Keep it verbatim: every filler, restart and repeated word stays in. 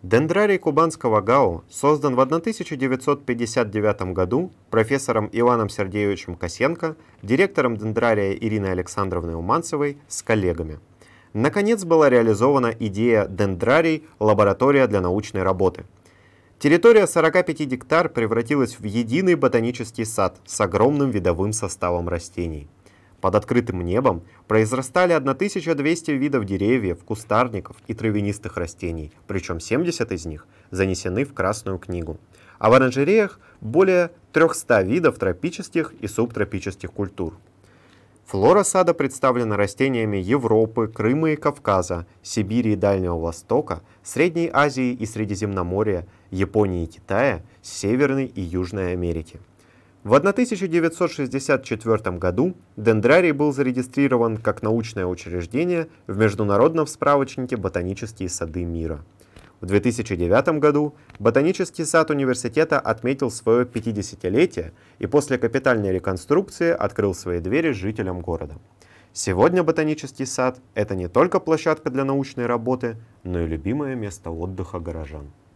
Дендрарий Кубанского ГАУ создан в тысяча девятьсот пятьдесят девятом году профессором Иваном Сергеевичем Косенко, директором дендрария Ириной Александровной Уманцевой с коллегами. Наконец была реализована идея «Дендрарий. Лаборатория для научной работы». Территория сорока пяти гектар превратилась в единый ботанический сад с огромным видовым составом растений. Под открытым небом произрастали тысяча двести видов деревьев, кустарников и травянистых растений, причем семьдесят из них занесены в Красную книгу. А в оранжереях более трёхсот видов тропических и субтропических культур. Флора сада представлена растениями Европы, Крыма и Кавказа, Сибири и Дальнего Востока, Средней Азии и Средиземноморья, Японии и Китая, Северной и Южной Америки. В тысяча девятьсот шестьдесят четвёртом году дендрарий был зарегистрирован как научное учреждение в Международном справочнике «Ботанические сады мира». В две тысячи девятом году Ботанический сад университета отметил свое пятидесятилетие и после капитальной реконструкции открыл свои двери жителям города. Сегодня Ботанический сад – это не только площадка для научной работы, но и любимое место отдыха горожан.